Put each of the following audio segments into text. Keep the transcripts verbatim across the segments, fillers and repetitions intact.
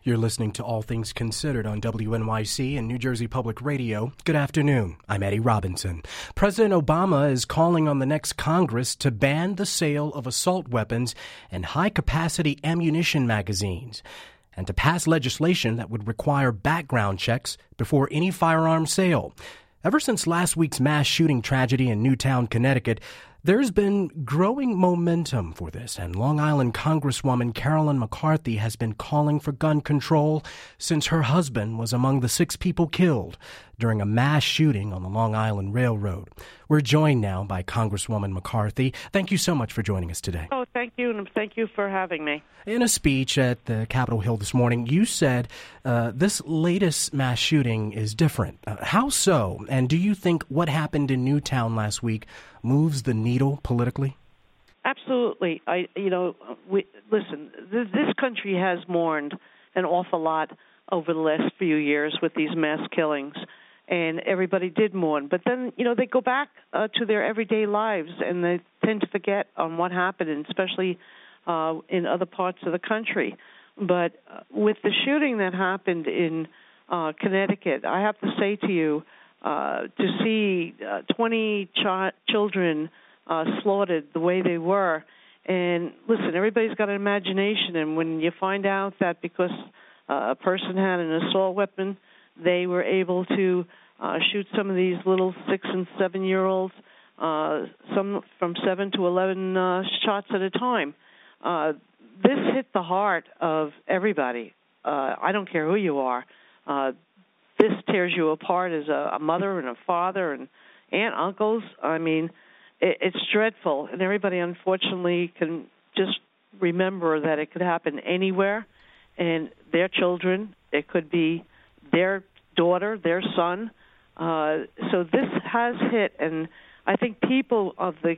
You're listening to All Things Considered on W N Y C and New Jersey Public Radio. Good afternoon. I'm Eddie Robinson. President Obama is calling on the next Congress to ban the sale of assault weapons and high-capacity ammunition magazines, and to pass legislation that would require background checks before any firearm sale. Ever since last week's mass shooting tragedy in Newtown, Connecticut, there's been growing momentum for this, and Long Island Congresswoman Carolyn McCarthy has been calling for gun control since her husband was among the six people killed during a mass shooting on the Long Island Railroad. We're joined now by Congresswoman McCarthy. Thank you so much for joining us today. Oh, thank you, and thank you for having me. In a speech at the Capitol Hill this morning, you said uh, this latest mass shooting is different. Uh, how so? And do you think what happened in Newtown last week moves the needle politically? Absolutely. I, you know, we, listen, th- this country has mourned an awful lot over the last few years with these mass killings, and everybody did mourn. But then, you know, they go back uh, to their everyday lives, and they tend to forget on what happened, and especially uh, in other parts of the country. But uh, with the shooting that happened in uh, Connecticut, I have to say to you, Uh, to see uh, twenty ch- children uh, slaughtered the way they were. And listen, everybody's got an imagination, and when you find out that because uh, a person had an assault weapon, they were able to uh, shoot some of these little six and seven-year-olds, uh, some from seven to eleven uh, shots at a time. Uh, this hit the heart of everybody. Uh, I don't care who you are. Uh, This tears you apart as a, a mother and a father and aunt, uncles. I mean, it, it's dreadful, and everybody, unfortunately, can just remember that it could happen anywhere, and their children, it could be their daughter, their son. Uh, so this has hit, and I think people of the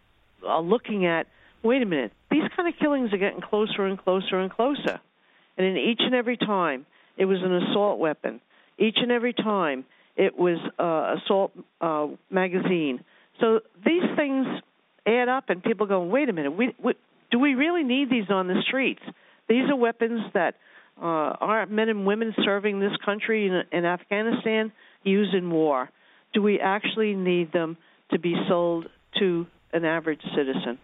are looking at, wait a minute, these kind of killings are getting closer and closer and closer. And in each and every time, it was an assault weapon. Each and every time, it was uh, assault uh, magazine. So these things add up, and people go, wait a minute, we, we, do we really need these on the streets? These are weapons that uh, our men and women serving this country in, in Afghanistan use in war. Do we actually need them to be sold to an average citizen?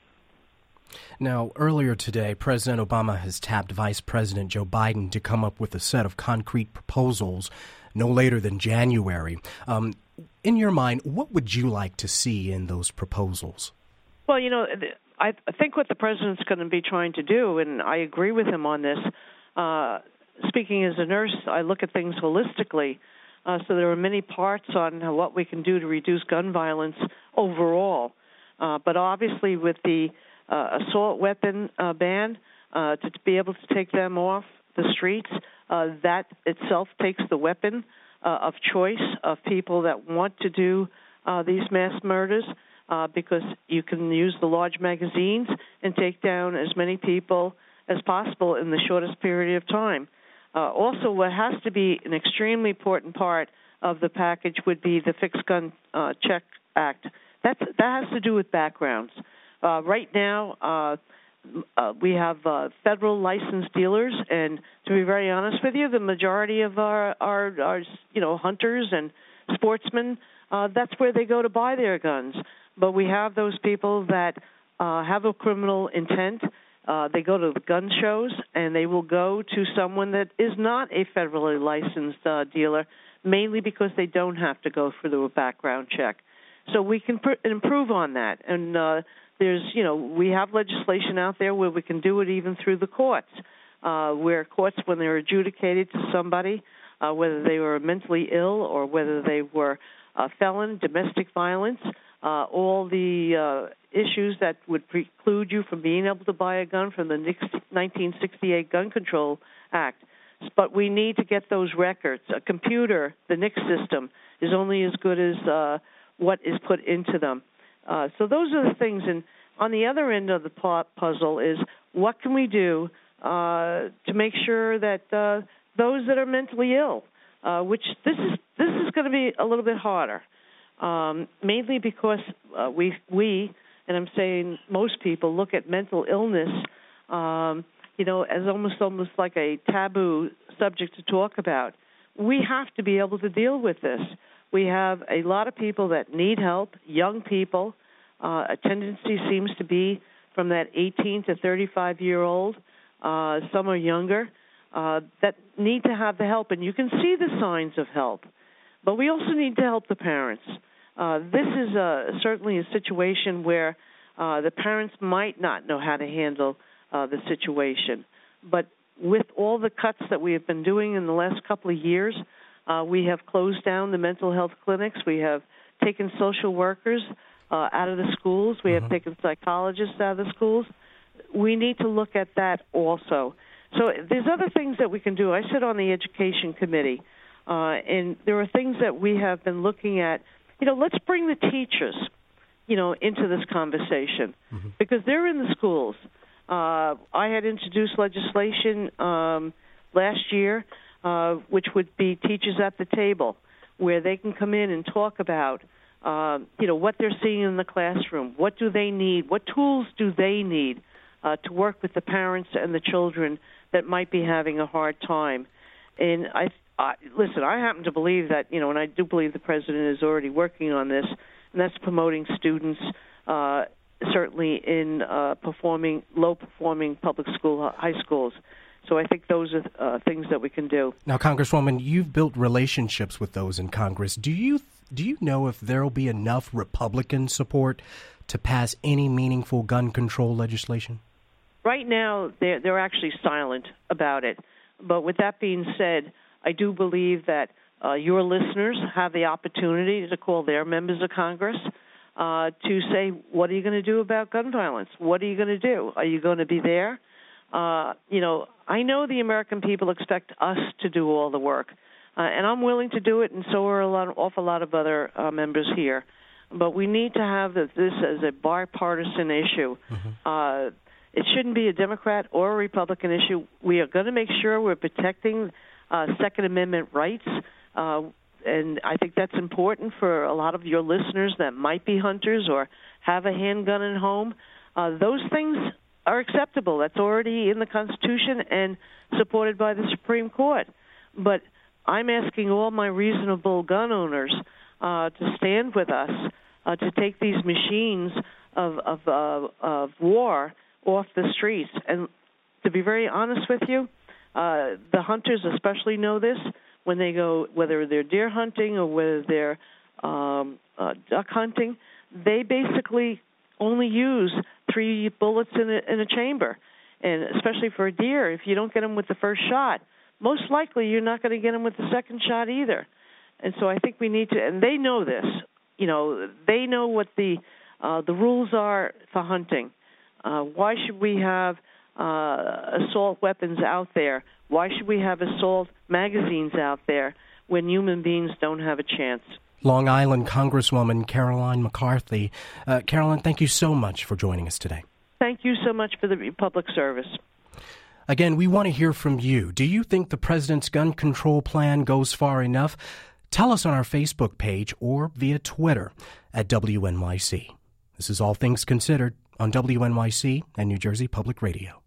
Now, earlier today, President Obama has tapped Vice President Joe Biden to come up with a set of concrete proposals no later than January. Um, in your mind, what would you like to see in those proposals? Well, you know, I think what the president's going to be trying to do, and I agree with him on this, uh, speaking as a nurse, I look at things holistically. Uh, so there are many parts on what we can do to reduce gun violence overall. Uh, but obviously with the uh, assault weapon uh, ban, uh, to, to be able to take them off the streets, uh, that itself takes the weapon uh, of choice of people that want to do uh, these mass murders, uh, because you can use the large magazines and take down as many people as possible in the shortest period of time. Uh, also, what has to be an extremely important part of the package would be the Fixed Gun uh, Check Act. That's, that has to do with backgrounds. Uh, right now, uh, uh, we have uh, federal licensed dealers, and to be very honest with you, the majority of our, our, our you know, hunters and sportsmen, uh, that's where they go to buy their guns. But we have those people that uh, have a criminal intent. Uh, they go to the gun shows, and they will go to someone that is not a federally licensed uh, dealer, mainly because they don't have to go through a background check. So we can pr- improve on that. And uh, there's, you know, we have legislation out there where we can do it even through the courts, uh, where courts, when they're adjudicated to somebody, uh, whether they were mentally ill or whether they were a felon, domestic violence, uh, all the uh, issues that would preclude you from being able to buy a gun from the nineteen sixty-eight Gun Control Act. But we need to get those records. A computer, the N I C S system, is only as good as uh, what is put into them. Uh, so those are the things. And on the other end of the puzzle is what can we do uh, to make sure that uh, those that are mentally ill, uh, which this is this is going to be a little bit harder, um, mainly because uh, we we and I'm saying most people look at mental illness um, you know, as almost almost like a taboo subject to talk about. We have to be able to deal with this. We have a lot of people that need help, young people. Uh, a tendency seems to be from that eighteen to thirty-five-year-old. Uh, some are younger uh, that need to have the help, and you can see the signs of help. But we also need to help the parents. Uh, this is a, certainly a situation where uh, the parents might not know how to handle uh, the situation. But with all the cuts that we have been doing in the last couple of years, uh, we have closed down the mental health clinics. We have taken social workers uh, out of the schools. We mm-hmm. have taken psychologists out of the schools. We need to look at that also. So there's other things that we can do. I sit on the education committee, uh, and there are things that we have been looking at. You know, let's bring the teachers, you know, into this conversation mm-hmm. because they're in the schools. Uh, I had introduced legislation um, last year, uh, which would be teachers at the table, where they can come in and talk about, uh, you know, what they're seeing in the classroom. What do they need? What tools do they need uh, to work with the parents and the children that might be having a hard time? And I, I listen, I happen to believe that, you know, and I do believe the president is already working on this, and that's promoting students uh certainly in uh, performing, low-performing public school, high schools. So I think those are uh, things that we can do. Now, Congresswoman, you've built relationships with those in Congress. Do you do you know if there will be enough Republican support to pass any meaningful gun control legislation? Right now, they're, they're actually silent about it. But with that being said, I do believe that uh, your listeners have the opportunity to call their members of Congress Uh, to say, what are you going to do about gun violence? What are you going to do? Are you going to be there? Uh, you know, I know the American people expect us to do all the work, uh, and I'm willing to do it, and so are a lot, an awful lot of other uh, members here. But we need to have this as a bipartisan issue. Mm-hmm. Uh, it shouldn't be a Democrat or a Republican issue. We are going to make sure we're protecting uh, Second Amendment rights. Uh, And I think that's important for a lot of your listeners that might be hunters or have a handgun at home. Uh, those things are acceptable. That's already in the Constitution and supported by the Supreme Court. But I'm asking all my reasonable gun owners uh, to stand with us uh, to take these machines of, of, uh, of war off the streets. And to be very honest with you, uh, the hunters especially know this. When they go, whether they're deer hunting or whether they're um, uh, duck hunting, they basically only use three bullets in a, in a chamber. And especially for a deer, if you don't get them with the first shot, most likely you're not going to get them with the second shot either. And so I think we need to, and they know this. You know, they know what the uh, the rules are for hunting. Uh, why should we have uh, assault weapons out there? Why should we have assault magazines out there when human beings don't have a chance? Long Island Congresswoman Caroline McCarthy. Uh, Caroline, thank you so much for joining us today. Thank you so much for the public service. Again, we want to hear from you. Do you think the president's gun control plan goes far enough? Tell us on our Facebook page or via Twitter at W N Y C. This is All Things Considered on W N Y C and New Jersey Public Radio.